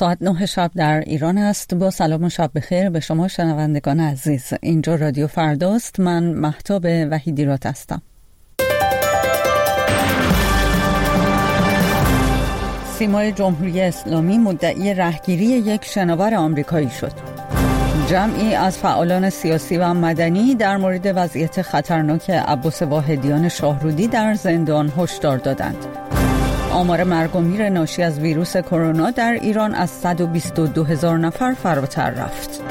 ساعت 9 شب در ایران است. با سلام و شب بخیر به شما شنوندگان عزیز. اینجا رادیو فرداست. من مهتاب وحیدیرات هستم. سیمای جمهوری اسلامی مدعی رهگیری یک شناور آمریکایی شد. جمعی از فعالان سیاسی و مدنی در مورد وضعیت خطرناک عباس واحدیان شاهرودی در زندان هشدار دادند. آمار مرگ و میر ناشی از ویروس کرونا در ایران از 122,000 نفر فراتر رفت.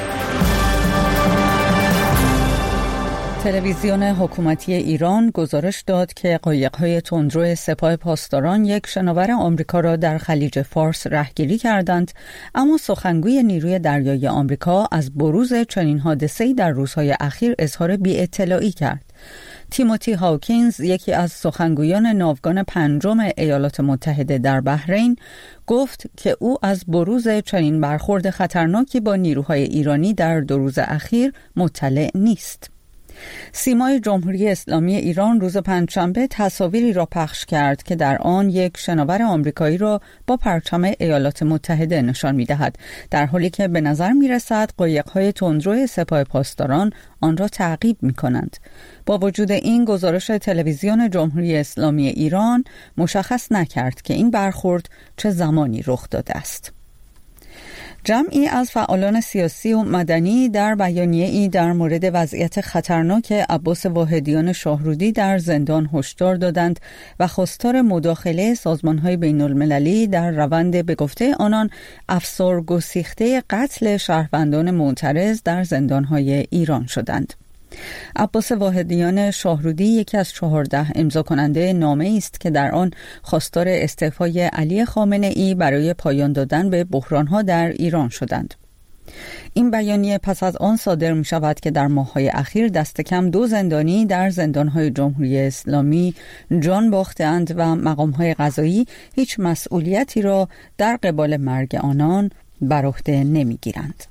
تلویزیون حکومتی ایران گزارش داد که قایق‌های تندرو سپاه پاسداران یک شناور آمریکا را در خلیج فارس رهگیری کردند، اما سخنگوی نیروی دریایی آمریکا از بروز چنین حادثه‌ای در روزهای اخیر اظهار بی‌اطلاعی کرد. تیموتی هاوکینز، یکی از سخنگویان ناوگان پنجم ایالات متحده در بحرین، گفت که او از بروز چنین برخورد خطرناکی با نیروهای ایرانی در 2 روز اخیر مطلع نیست. سیمای جمهوری اسلامی ایران روز پنجشنبه تصاویری را پخش کرد که در آن یک شناور آمریکایی را با پرچم ایالات متحده نشان می‌دهد، در حالی که به نظر می‌رسد قایق‌های تندرو سپاه پاسداران آن را تعقیب می‌کنند. با وجود این، گزارش تلویزیون جمهوری اسلامی ایران مشخص نکرد که این برخورد چه زمانی رخ داده است. جمعی از فعالان سیاسی و مدنی در بیانیه‌ای در مورد وضعیت خطرناک عباس واحدیان شاهرودی در زندان هشدار دادند و خواستار مداخله سازمان‌های بین‌المللی در روند به گفته آنان افسار گسیخته قتل شهروندان معترض در زندان‌های ایران شدند. عباس واحدیان شاهرودی یکی از 14 امضا کننده نامه‌ای است که در آن خواستار استعفای علی خامنه‌ای برای پایان دادن به بحران‌ها در ایران شدند. این بیانیه پس از آن صادر می شود که در ماه‌های اخیر دست کم 2 زندانی در زندان‌های جمهوری اسلامی جان باختند و مقام‌های قضایی هیچ مسئولیتی را در قبال مرگ آنان بر عهده نمی‌گیرند.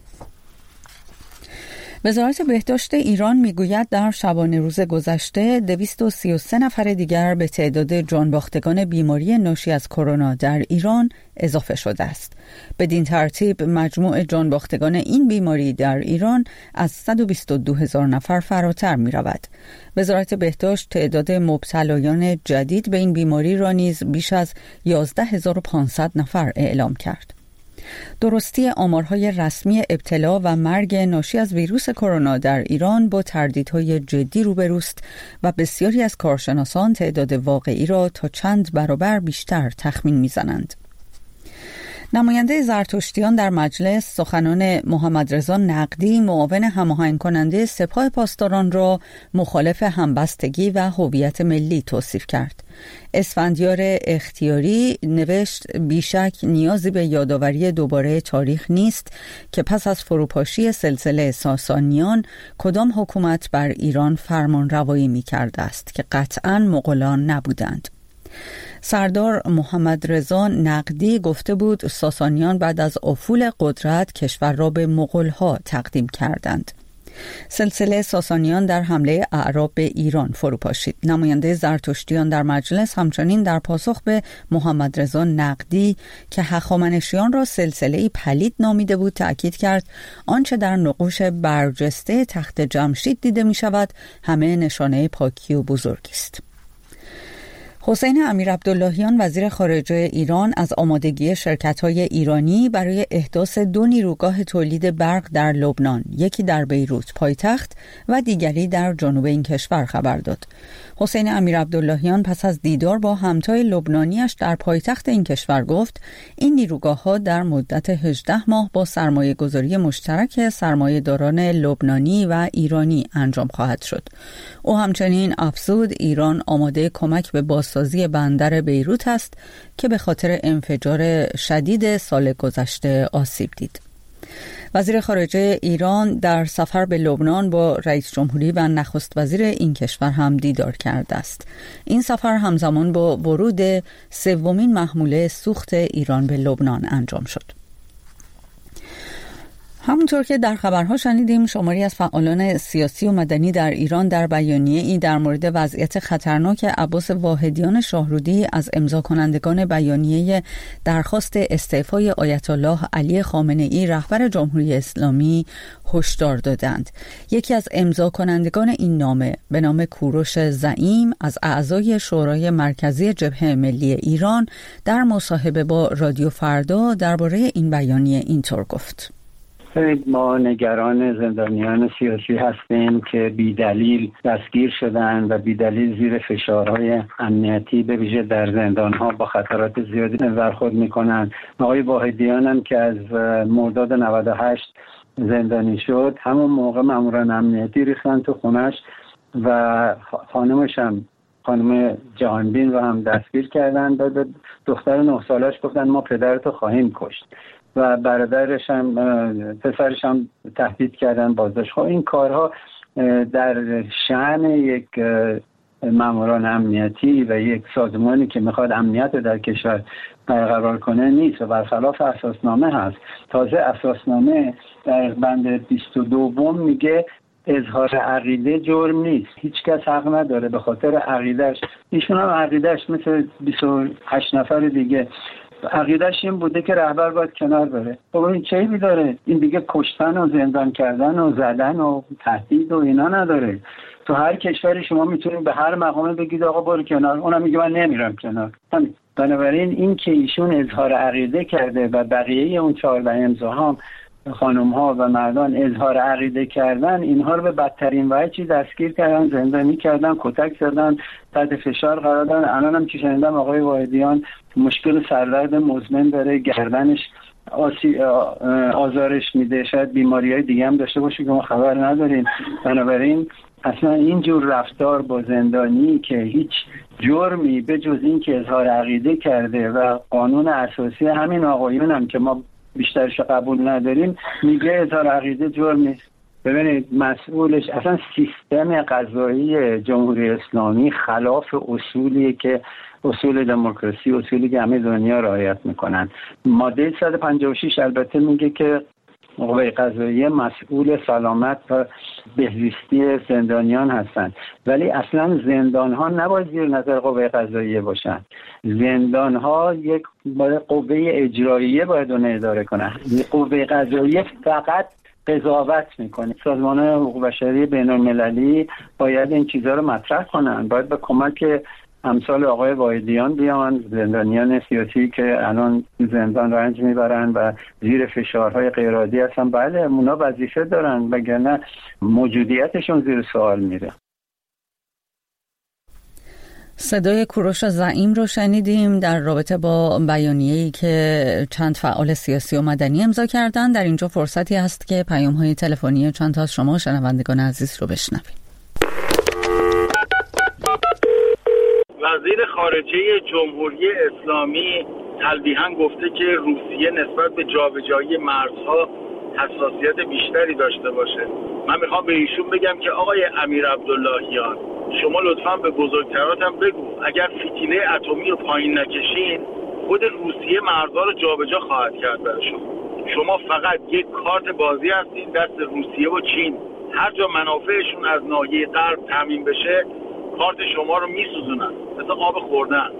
وزارت بهداشت ایران میگوید در شبانه روز گذشته 233 نفر دیگر به تعداد جانباختگان بیماری ناشی از کرونا در ایران اضافه شده است. بدین ترتیب مجموع جانباختگان این بیماری در ایران از 122,000 نفر فراتر می رود. وزارت بهداشت تعداد مبتلایان جدید به این بیماری را نیز بیش از 11,500 نفر اعلام کرد. درستی آمارهای رسمی ابتلا و مرگ ناشی از ویروس کرونا در ایران با تردیدهای جدی روبروست و بسیاری از کارشناسان تعداد واقعی را تا چند برابر بیشتر تخمین می‌زنند. نماینده زرتشتیان در مجلس سخنان محمد رضا نقدی، معاون هماهنگ کننده سپاه پاسداران، را مخالف همبستگی و هویت ملی توصیف کرد. اسفندیار اختیاری نوشت بیشک نیازی به یادآوری دوباره تاریخ نیست که پس از فروپاشی سلسله ساسانیان کدام حکومت بر ایران فرمان روایی می کرده است که قطعاً مغولان نبودند. سردار محمد رضا نقدی گفته بود ساسانیان بعد از افول قدرت کشور را به مغول‌ها تقدیم کردند. سلسله ساسانیان در حمله اعراب به ایران فروپاشید. نماینده زرتشتیان در مجلس همچنین در پاسخ به محمد رضا نقدی که هخامنشیان را سلسله‌ای پلید نامیده بود تأکید کرد آنچه در نقوش برجسته تخت جمشید دیده می شود همه نشانه پاکی و بزرگی است. حسین امیرعبداللهیان وزیر خارجه ایران از آمادگی شرکت‌های ایرانی برای احداث 2 نیروگاه تولید برق در لبنان، یکی در بیروت پایتخت و دیگری در جنوب این کشور خبر داد. حسین امیرعبداللهیان پس از دیدار با همتای لبنانیش در پایتخت این کشور گفت این نیروگاه‌ها در مدت 18 ماه با سرمایه‌گذاری مشترک سرمایه‌داران لبنانی و ایرانی انجام خواهد شد. او همچنین افزود ایران آماده کمک به بازسازی بندر بیروت است که به خاطر انفجار شدید سال گذشته آسیب دید. وزیر خارجه ایران در سفر به لبنان با رئیس جمهوری و نخست وزیر این کشور هم دیدار کرده است. این سفر همزمان با ورود 3مین محموله سوخت ایران به لبنان انجام شد. همونطور که در خبرها شنیدیم، شماری از فعالان سیاسی و مدنی در ایران در بیانیه‌ای در مورد وضعیت خطرناک عباس واحدیان شاهرودی از امضا کنندگان بیانیه درخواست استعفای آیت الله علی خامنه‌ای رهبر جمهوری اسلامی هشدار دادند. یکی از امضا کنندگان این نامه به نام کوروش زعیم از اعضای شورای مرکزی جبهه ملی ایران در مصاحبه با رادیو فردا درباره این بیانیه اینطور گفت: ما نگران زندانیان سیاسی هستیم که بی‌دلیل دستگیر شدن و بی‌دلیل زیر فشارهای امنیتی به ویژه در زندان‌ها با خطرات زیادی برخورد می‌کنند. آقای واحدیان هم که از مرداد 98 زندانی شد، همون موقع ماموران امنیتی ریختن تو خونش و خانمش هم، خانم جهانبین رو هم دستگیر کردن. بعد دختر 9 سالش گفتن ما پدرتو خواهیم کشت و برادرش هم، پسرش هم تهدید کردن بازداشت. خب این کارها در شأن یک ماموران امنیتی و یک سازمانی که میخواد امنیت رو در کشور برقرار کنه نیست و برخلاف اساسنامه هست. تازه اساسنامه در بند 22 میگه اظهار عقیده جرم نیست، هیچ کس حق نداره به خاطر عقیدهش، ایشون هم عقیدهش مثل 28 نفر دیگه عقیدهش این بوده که رهبر باید کنار بره. خب این چه ایبی داره؟ این دیگه کشتن و زندان کردن و زدن و تهدید و اینا نداره. تو هر کشوری شما میتونید به هر مقام بگید آقا برو کنار، اونم میگه من نمیرم کنار. همین. بنابراین این که ایشون اظهار عقیده کرده و بقیه اون 14 امضاها خانم ها و مردان اظهار عقیده کردن، اینها رو به بدترین وجه دستگیر کردن، زندانی کردن، کتک زدن، تحت فشار قرار دادن. الان هم که شنیدم آقای واحدیان مشکل سردرد مزمن داره، گردنش آزارش میده، شاید بیماری‌های دیگه هم داشته باشه که ما خبر نداریم. بنابراین اصلا اینجور رفتار با زندانی که هیچ جرمی به جز این که اظهار عقیده کرده و قانون اساسی همین آقایون هم که ما بیشترش قبول نداریم میگه اظهار عقیده جرم نیست. ببینید مسئولش اصلا سیستم قضایی جمهوری اسلامی خلاف اصولی که اصول دموکراسی، اصولی که همه دنیا رعایت میکنن. ماده 156 البته میگه که قوه قضاییه مسئول سلامت و بهزیستی زندانیان هستند، ولی اصلا زندان ها نباید زیر نظر قوه قضاییه باشن. زندان ها یک قوه اجراییه باید اون اداره کنن. قوه قضاییه فقط قضاوت میکنه. سازمان حقوق بشری بین المللی باید این چیزها رو مطرح کنن، باید به کمک امثال آقای واحدیان بیان، زندانیان سیاسی که الان زندان رنج میبرن و زیر فشارهای غیرعادی هستن. بله اونا وظیفه دارن، وگرنه موجودیتشون زیر سوال میره. صدای کوروش زعیم رو شنیدیم در رابطه با بیانیه‌ای که چند فعال سیاسی و مدنی امضا کردن. در اینجا فرصتی هست که پیام‌های تلفنی چند تا از شما شنوندگان عزیز رو بشنویم. وزیر خارجه جمهوری اسلامی تلویحاً گفته که روسیه نسبت به جابجایی مرزها حساسیت بیشتری داشته باشه. من میخوام به ایشون بگم که آقای امیر عبداللهیان، شما لطفاً به بزرگتراتم بگو اگر فتیله اتمی رو پایین نکشین خود روسیه مرزها رو جابجا خواهد کرد برای شما فقط یک کارت بازی هستین دست روسیه و چین. هر جا منافعشون از ناحیه غرب تامین بشه کارت شما رو میسوزونن مثل آب خوردن.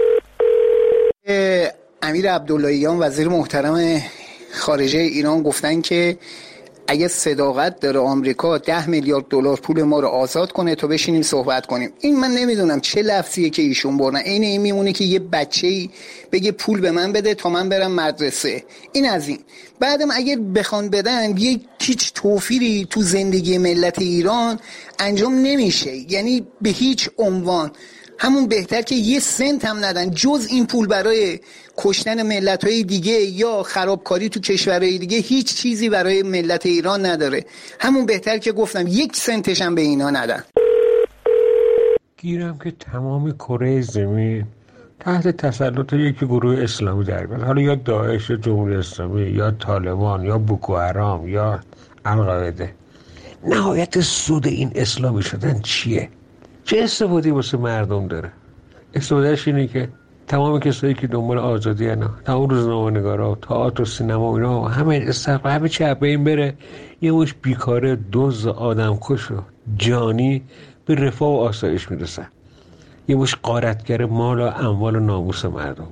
امیر عبداللهیان وزیر محترم خارجه ایران گفتن که اگه صداقت داره آمریکا 10 میلیارد دلار پول ما رو آزاد کنه تا بشینیم صحبت کنیم. این من نمیدونم چه لفظیه که ایشون بردن. این میمونه که یه بچه‌ای بگه پول به من بده تا من برم مدرسه. این از این. بعدم اگر بخوان بدن یه هیچ توفیری تو زندگی ملت ایران انجام نمیشه، یعنی به هیچ عنوان. همون بهتر که یه سنت هم ندن جز این پول برای کشتن ملت‌های دیگه یا خرابکاری تو کشورهای دیگه. هیچ چیزی برای ملت ایران نداره. همون بهتر که گفتم یک سنتش هم به اینا ندن. گیرم که تمام کره زمین تحت تسلط یک گروه اسلامی در بیاد، حالا یا داعش یا جمهوری اسلامی یا طالبان یا بوکو حرام یا القاعده. نهایت سود این اسلامی شدن چیه؟ چه استفاده واسه مردم داره؟ استفادهش اینه که تمام کسایی که دنبال آزادی هستن، تمام روزنامه‌نگارا، تئاتر و سینما، اینا همه استخدام، همه چی به این بره یه مش بیکاره دزد آدمکش و جانی به رفاه و آسایش میرسن، یه مش غارتگر مال و اموال و ناموس مردم.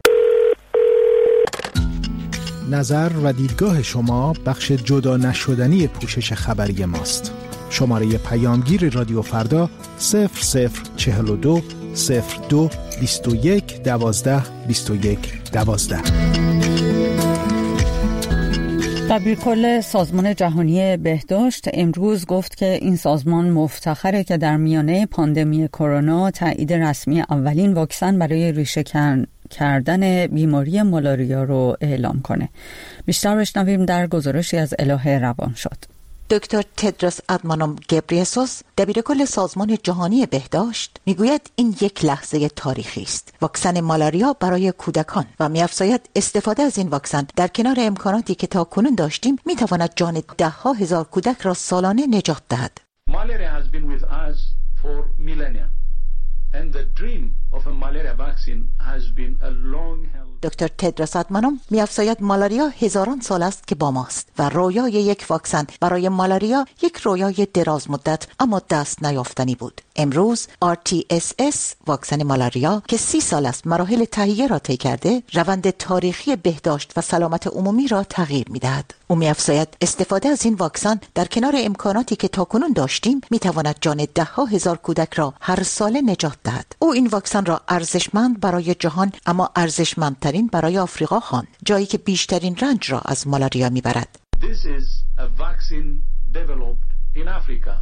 نظر و دیدگاه شما بخش جدا نشدنی پوشش خبری ماست. شماره پیامگیر رادیو فردا 0042 02 21 12 21 12. دبیرکل سازمان جهانی بهداشت امروز گفت که این سازمان مفتخره که در میانه پاندمی کرونا تایید رسمی اولین واکسن برای ریشه کردن بیماری مالاریا رو اعلام کنه. بیشتر بشنویم در گزارشی از الهه روان شد. دکتر تدروس ادهانوم گبریسوس دبیرکل سازمان جهانی بهداشت میگوید این یک لحظه تاریخی است. واکسن مالاریا برای کودکان و می‌افزاید استفاده از این واکسن در کنار امکاناتی که تاکنون داشتیم میتواند جان ده‌ها هزار کودک را سالانه نجات دهد. Malaria has been with us for millennia. And the dream of a malaria vaccine has been a long held. دکتر تدروس ادهانوم می‌افزاید مالاریا هزاران سال است که با ماست و رویای یک واکسن برای مالاریا یک رویای دراز مدت اما دست نیافتنی بود. امروز RTS واکسن مالاریا که 30 سال است مراحل تهیه را طی کرده، روند تاریخی بهداشت و سلامت عمومی را تغییر می‌دهد. او می‌افزاید استفاده از این واکسن در کنار امکاناتی که تاکنون داشتیم می‌تواند جان ده‌ها هزار کودک را هر سال نجات دهد. او این واکسن را ارزشمند برای جهان اما ارزشمندترین برای آفریقا خواند، جایی که بیشترین رنج را از مالاریا میبرد. This is a vaccine developed in Africa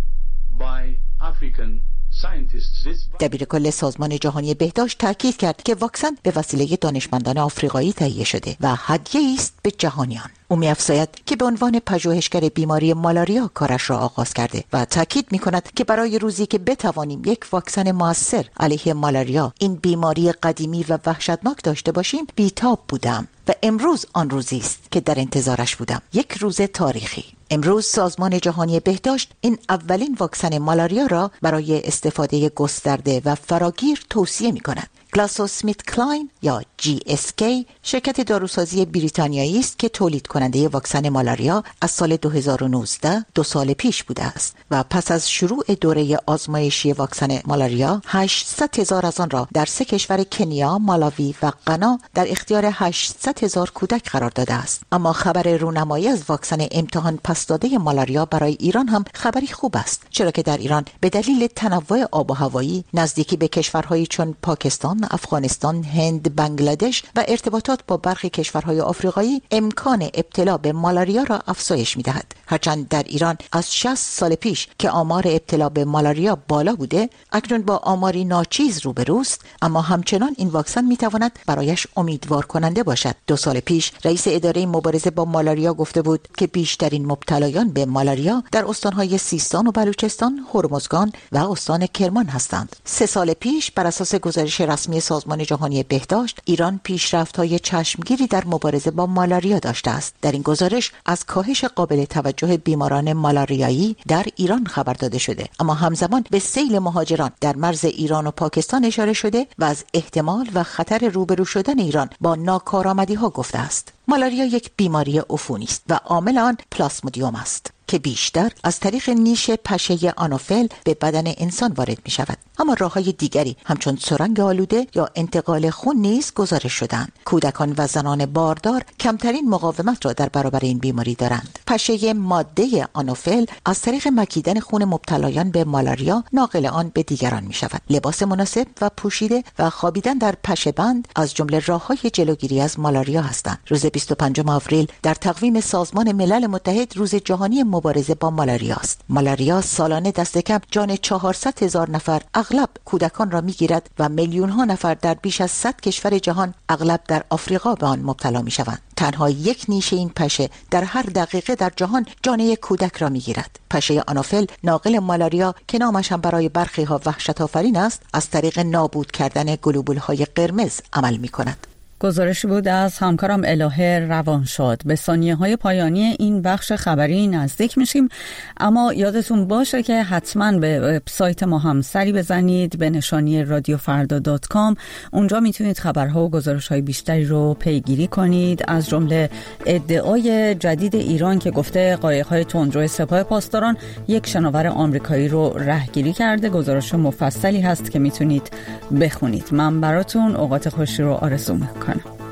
by African scientists. دبیرکل سازمان جهانی بهداشت تاکید کرد که واکسن به وسیله دانشمندان آفریقایی تهیه شده و هدیه‌ای است به جهانیان. او می‌افزاید که به عنوان پژوهشگر بیماری مالاریا کارش را آغاز کرده و تاکید می‌کند که برای روزی که بتوانیم یک واکسن موثر علیه مالاریا، این بیماری قدیمی و وحشتناک داشته باشیم، بی‌تاب بودم و امروز آن روزی است که در انتظارش بودم. یک روز تاریخی. امروز سازمان جهانی بهداشت این اولین واکسن مالاریا را برای استفاده گسترده و فراگیر توصیه می‌کند. گلاسوسمیتکلاین یا GSK شرکت داروسازی بریتانیایی است که تولید کننده واکسن مالاریا از سال 2019 2 سال پیش بوده است و پس از شروع دوره آزمایشی واکسن مالاریا 800,000 از آن را در 3 کشور کنیا، مالاوی و غنا در اختیار 800,000 کودک قرار داده است. اما خبر رونمایی از واکسن امتحان پس داده مالاریا برای ایران هم خبری خوب است، چرا که در ایران به دلیل تنوع آب و هوایی، نزدیکی به کشورهایی چون پاکستان، افغانستان، هند، بنگلادش و ارتباطات با برخی کشورهای آفریقایی امکان ابتلا به مالاریا را افزایش می‌دهد. هرچند در ایران از 60 سال پیش که آمار ابتلا به مالاریا بالا بوده، اکنون با آماری ناچیز روبروست، اما همچنان این واکسن می‌تواند برایش امیدوار کننده باشد. 2 سال پیش رئیس اداره مبارزه با مالاریا گفته بود که بیشترین مبتلایان به مالاریا در استان‌های سیستان و بلوچستان، هرمزگان و استان کرمان هستند. 3 سال پیش بر اساس گزارش رسمی سازمان جهانی بهداشت، ایران پیشرفت‌های چشمگیری در مبارزه با مالاریا داشته است. در این گزارش از کاهش قابل توجه بیماران مالاریایی در ایران خبر داده شده، اما همزمان به سیل مهاجران در مرز ایران و پاکستان اشاره شده و از احتمال و خطر روبرو شدن ایران با ناکارآمدی‌ها گفته است. مالاریا یک بیماری عفونی است و عامل آن پلاسمودیوم است که بیشتر از طریق نیش پشه آنوفل به بدن انسان وارد می شود. اما راه‌های دیگری همچون سرنگ آلوده یا انتقال خون نیز گزارش شدند. کودکان و زنان باردار کمترین مقاومت را در برابر این بیماری دارند. پشه ماده آنوفل از طریق مکیدن خون مبتلایان به مالاریا ناقل آن به دیگران می شود. لباس مناسب و پوشیده و خوابیدن در پشه بند از جمله راه‌های جلوگیری از مالاریا هستند. روز 25 آوریل در تقویم سازمان ملل متحد روز جهانی مبارزه با مالاریا است. مالاریا سالانه دست کم جان 400,000 نفر اغلب کودکان را میگیرد و میلیون‌ها نفر در بیش از 100 کشور جهان اغلب در آفریقا به آن مبتلا میشوند. تنها یک نیشه این پشه در هر دقیقه در جهان جان یک کودک را میگیرد. پشه آنوفل ناقل مالاریا که نامش هم برای برخی ها وحشت آفرین است، از طریق نابود کردن گلوبول‌های قرمز عمل می‌کند. گزارشی بود از همکارم الهه روانشاد. به ثانیه‌های پایانی این بخش خبری نزدیک میشیم، اما یادتون باشه که حتما به وبسایت ما هم سری بزنید به نشانی radiofrda.com. اونجا میتونید خبرها و گزارش‌های بیشتری رو پیگیری کنید، از جمله ادعای جدید ایران که گفته قایق‌های تندرو سپاه پاسداران یک شناور آمریکایی رو رهگیری کرده. گزارش مفصلی هست که میتونید بخونید. من براتون اوقات خوشی رو آرزو میکنم.